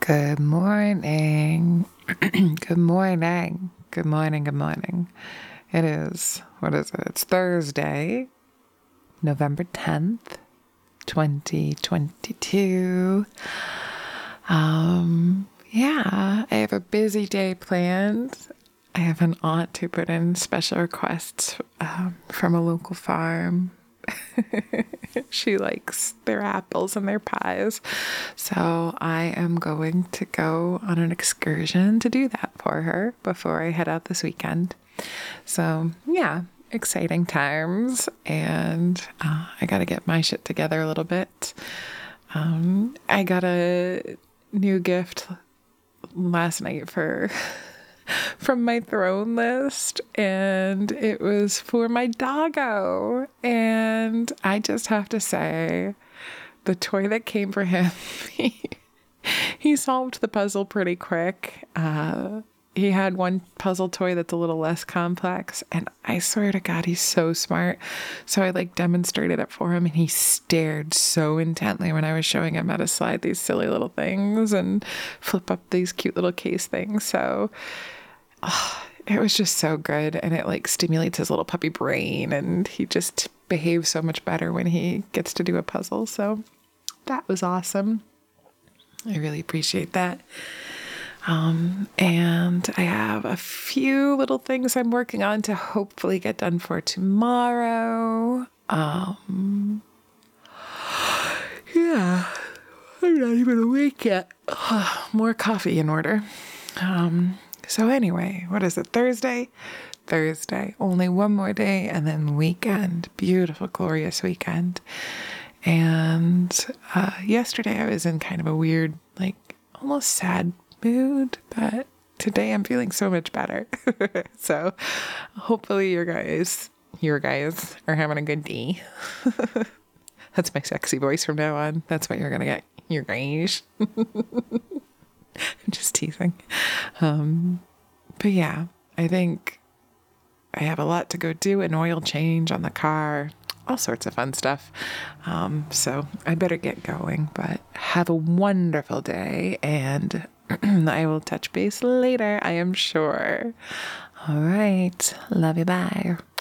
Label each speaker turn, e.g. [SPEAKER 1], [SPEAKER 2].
[SPEAKER 1] Good morning. Good morning. Good morning. Good morning. It is, what is it? It's Thursday, November 10th, 2022. Yeah, I have a busy day planned. I have an aunt who put in special requests from a local farm. She likes their apples and their pies. So I am going to go on an excursion to do that for her before I head out this weekend. So yeah, exciting times. And I got to get my shit together a little bit. I got a new gift last night from my throne list, and it was for my doggo. And I just have to say, the toy that came for him, he solved the puzzle pretty quick. He had one puzzle toy that's a little less complex, and I swear to God, he's so smart. So I demonstrated it for him, and he stared so intently when I was showing him how to slide these silly little things and flip up these cute little case things. So it was just so good, and it stimulates his little puppy brain, and he just behaves so much better when he gets to do a puzzle. So that was awesome. I really appreciate that. And I have a few little things I'm working on to hopefully get done for tomorrow. Yeah, I'm not even awake yet. More coffee in order. So anyway, what is it? Thursday? Only one more day and then weekend. Beautiful, glorious weekend. And yesterday I was in kind of a weird, almost sad mood, but today I'm feeling so much better. So hopefully your guys are having a good day. That's my sexy voice from now on. That's what you're gonna get. Your guys. I'm just teasing. But yeah, I think I have a lot to go do, an oil change on the car, all sorts of fun stuff. So I better get going, but have a wonderful day, and I will touch base later, I am sure. All right. Love you. Bye.